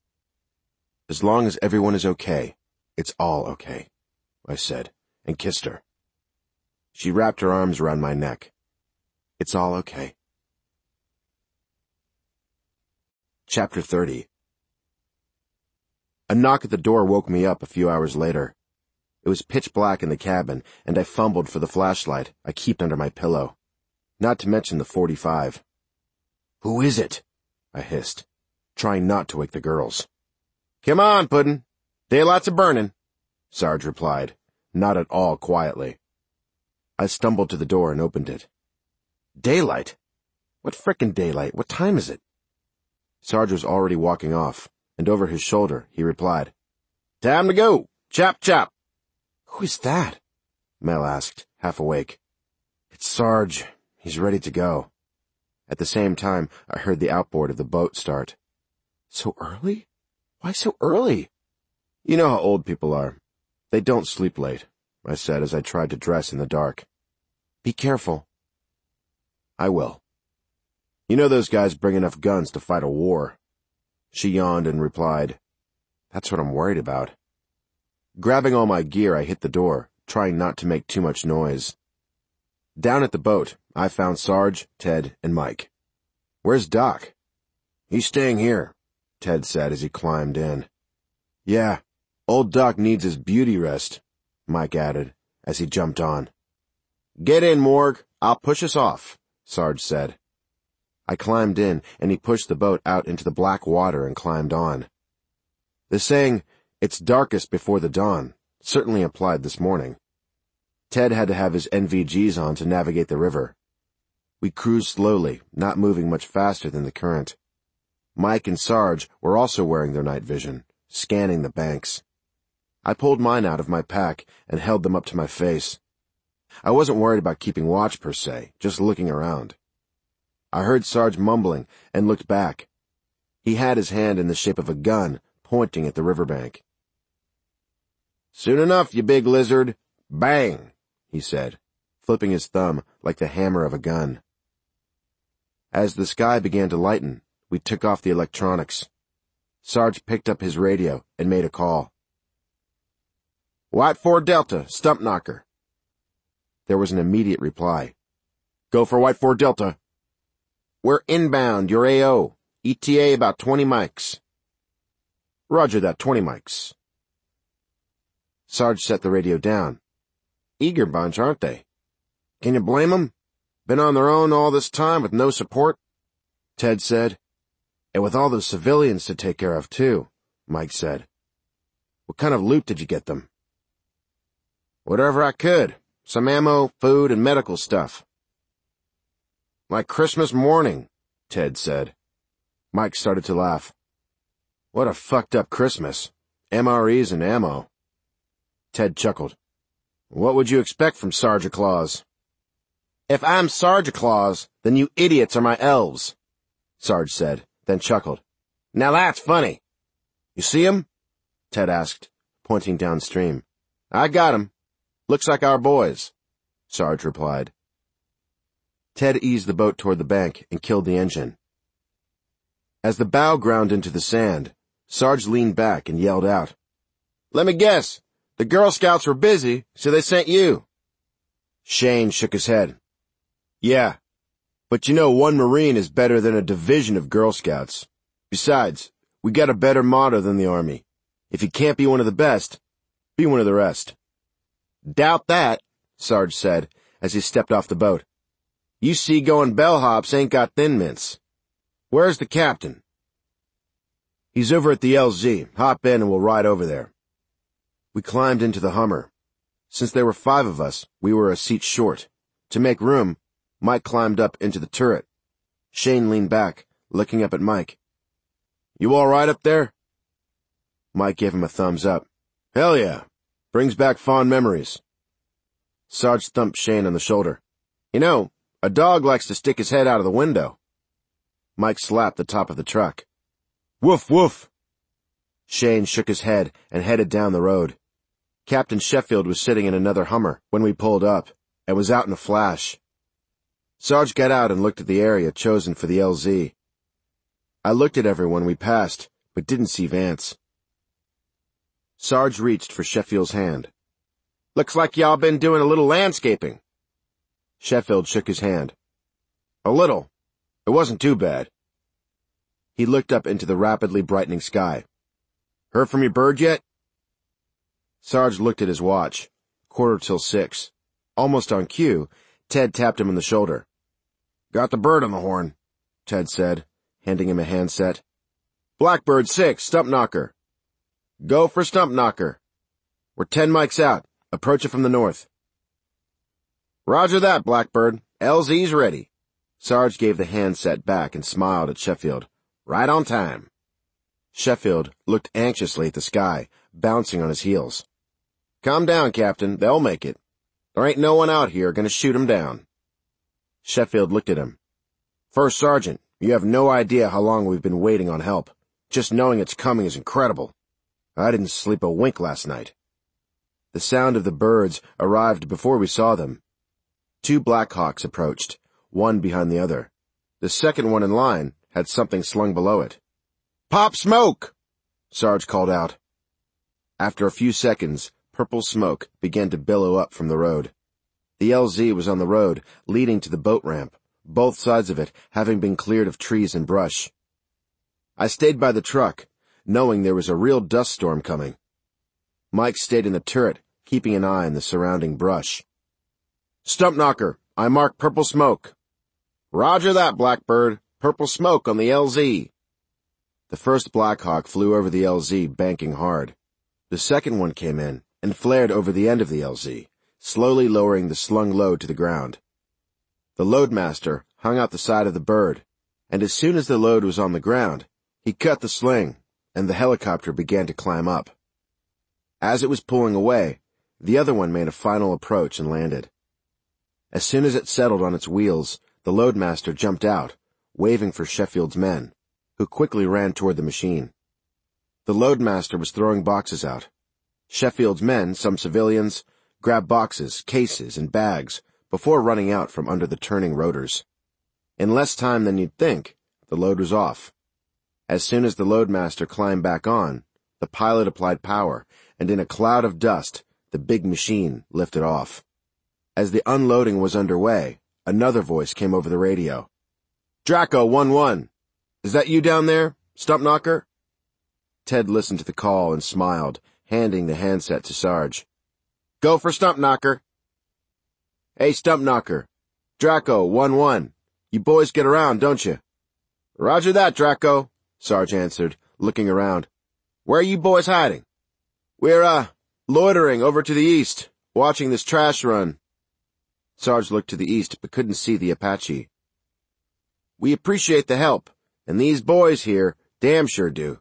"As long as everyone is okay, it's all okay," I said, and kissed her. She wrapped her arms around my neck. "It's all okay." Chapter thirty. A knock at the door woke me up a few hours later. It was pitch black in the cabin, and I fumbled for the flashlight I kept under my pillow. Not to mention the forty-five. "Who is it?" I hissed, trying not to wake the girls. "Come on, Puddin'. Daylight's a burnin'," Sarge replied, not at all quietly. I stumbled to the door and opened it. "Daylight? What frickin' daylight? What time is it?" Sarge was already walking off, and over his shoulder he replied, "Time to go. Chop, chop." "Who is that?" Mel asked, half awake. "It's Sarge. He's ready to go." At the same time, I heard the outboard of the boat start. "So early? Why so early?" "You know how old people are. They don't sleep late," I said as I tried to dress in the dark. "Be careful." "I will. You know those guys bring enough guns to fight a war." She yawned and replied, "That's what I'm worried about." Grabbing all my gear, I hit the door, trying not to make too much noise. Down at the boat, I found Sarge, Ted, and Mike. Where's Doc? He's staying here, Ted said as he climbed in. Yeah, old Doc needs his beauty rest, Mike added as he jumped on. Get in, Morg. I'll push us off, Sarge said. I climbed in, and he pushed the boat out into the black water and climbed on. The saying, "It's darkest before the dawn," certainly applied this morning. Ted had to have his N V Gs on to navigate the river. We cruised slowly, not moving much faster than the current. Mike and Sarge were also wearing their night vision, scanning the banks. I pulled mine out of my pack and held them up to my face. I wasn't worried about keeping watch per se, just looking around. I heard Sarge mumbling and looked back. He had his hand in the shape of a gun, pointing at the riverbank. Soon enough, you big lizard. Bang, he said, flipping his thumb like the hammer of a gun. As the sky began to lighten, we took off the electronics. Sarge picked up his radio and made a call. White four Delta, stump knocker. There was an immediate reply. Go for White four Delta. We're inbound, your A O. E T A about twenty mics. Roger that, twenty mics. Sarge set the radio down. Eager bunch, aren't they? Can you blame 'em? Been on their own all this time with no support? Ted said. And with all those civilians to take care of, too, Mike said. What kind of loot did you get them? Whatever I could. Some ammo, food, and medical stuff. Like Christmas morning, Ted said. Mike started to laugh. What a fucked up Christmas. M R Es and ammo. Ted chuckled. What would you expect from Sergeant Claus? If I'm Sergeant Claus, then you idiots are my elves, Sarge said, then chuckled. Now that's funny. You see 'em? Ted asked, pointing downstream. I got 'em. Looks like our boys, Sarge replied. Ted eased the boat toward the bank and killed the engine. As the bow ground into the sand, Sarge leaned back and yelled out. Let me guess. The Girl Scouts were busy, so they sent you. Shane shook his head. Yeah, but you know one Marine is better than a division of Girl Scouts. Besides, we got a better motto than the Army. If you can't be one of the best, be one of the rest. Doubt that, Sarge said as he stepped off the boat. You seagoing bellhops ain't got thin mints. Where's the captain? He's over at the L Z. Hop in and we'll ride over there. We climbed into the Hummer. Since there were five of us, we were a seat short. To make room, Mike climbed up into the turret. Shane leaned back, looking up at Mike. You all right up there? Mike gave him a thumbs up. Hell yeah. Brings back fond memories. Sarge thumped Shane on the shoulder. You know, a dog likes to stick his head out of the window. Mike slapped the top of the truck. Woof, woof. Shane shook his head and headed down the road. Captain Sheffield was sitting in another Hummer when we pulled up, and was out in a flash. Sarge got out and looked at the area chosen for the L Z. I looked at everyone we passed, but didn't see Vance. Sarge reached for Sheffield's hand. Looks like y'all been doing a little landscaping. Sheffield shook his hand. A little. It wasn't too bad. He looked up into the rapidly brightening sky. Heard from your bird yet? Sarge looked at his watch. Quarter till six. Almost on cue, Ted tapped him on the shoulder. Got the bird on the horn, Ted said, handing him a handset. Blackbird six, stump knocker. Go for stump knocker. We're ten mics out. Approach it from the north. Roger that, Blackbird. L Z's ready. Sarge gave the handset back and smiled at Sheffield. Right on time. Sheffield looked anxiously at the sky, bouncing on his heels. Calm down, Captain. They'll make it. There ain't no one out here gonna shoot 'em down. Sheffield looked at him. First Sergeant, you have no idea how long we've been waiting on help. Just knowing it's coming is incredible. I didn't sleep a wink last night. The sound of the birds arrived before we saw them. Two Blackhawks approached, one behind the other. The second one in line had something slung below it. Pop smoke! Sarge called out. After a few seconds, purple smoke began to billow up from the road. The L Z was on the road, leading to the boat ramp, both sides of it having been cleared of trees and brush. I stayed by the truck, knowing there was a real dust storm coming. Mike stayed in the turret, keeping an eye on the surrounding brush. "Stump knocker, I mark purple smoke." "Roger that, Blackbird. Purple smoke on the L Z." The first Blackhawk flew over the L Z, banking hard. The second one came in and flared over the end of the L Z, slowly lowering the slung load to the ground. The loadmaster hung out the side of the bird, and as soon as the load was on the ground, he cut the sling, and the helicopter began to climb up. As it was pulling away, the other one made a final approach and landed. As soon as it settled on its wheels, the loadmaster jumped out, waving for Sheffield's men, who quickly ran toward the machine. The loadmaster was throwing boxes out. Sheffield's men, some civilians, grabbed boxes, cases, and bags before running out from under the turning rotors. In less time than you'd think, the load was off. As soon as the loadmaster climbed back on, the pilot applied power, and in a cloud of dust, the big machine lifted off. As the unloading was underway, another voice came over the radio. "Draco one one. Is that you down there, Stump Knocker?" Ted listened to the call and smiled, handing the handset to Sarge. "Go for Stump Knocker." "Hey, Stump Knocker. Draco one one. You boys get around, don't you?" "Roger that, Draco," Sarge answered, looking around. "Where are you boys hiding?" "We're, uh, loitering over to the east, watching this trash run." Sarge looked to the east but couldn't see the Apache. "We appreciate the help, and these boys here damn sure do."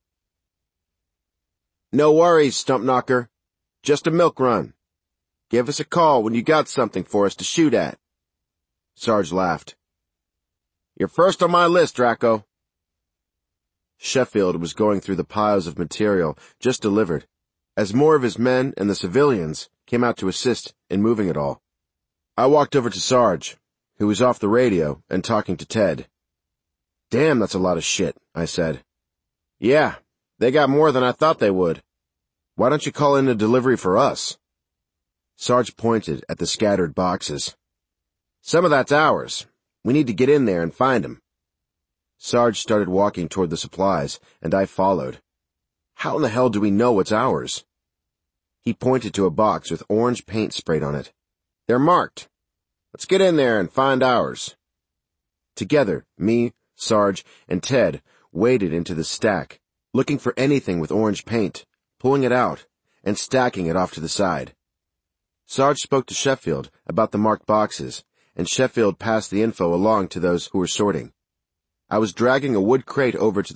"No worries, Stump Knocker. Just a milk run. Give us a call when you got something for us to shoot at." Sarge laughed. "You're first on my list, Draco." Sheffield was going through the piles of material just delivered, as more of his men and the civilians came out to assist in moving it all. I walked over to Sarge, who was off the radio and talking to Ted. "Damn, that's a lot of shit," I said. "Yeah, they got more than I thought they would. Why don't you call in a delivery for us?" Sarge pointed at the scattered boxes. "Some of that's ours. We need to get in there and find 'em." Sarge started walking toward the supplies, and I followed. "How in the hell do we know what's ours?" He pointed to a box with orange paint sprayed on it. "They're marked. Let's get in there and find ours." Together, me, Sarge, and Ted waded into the stack, looking for anything with orange paint, pulling it out, and stacking it off to the side. Sarge spoke to Sheffield about the marked boxes, and Sheffield passed the info along to those who were sorting. I was dragging a wood crate over to the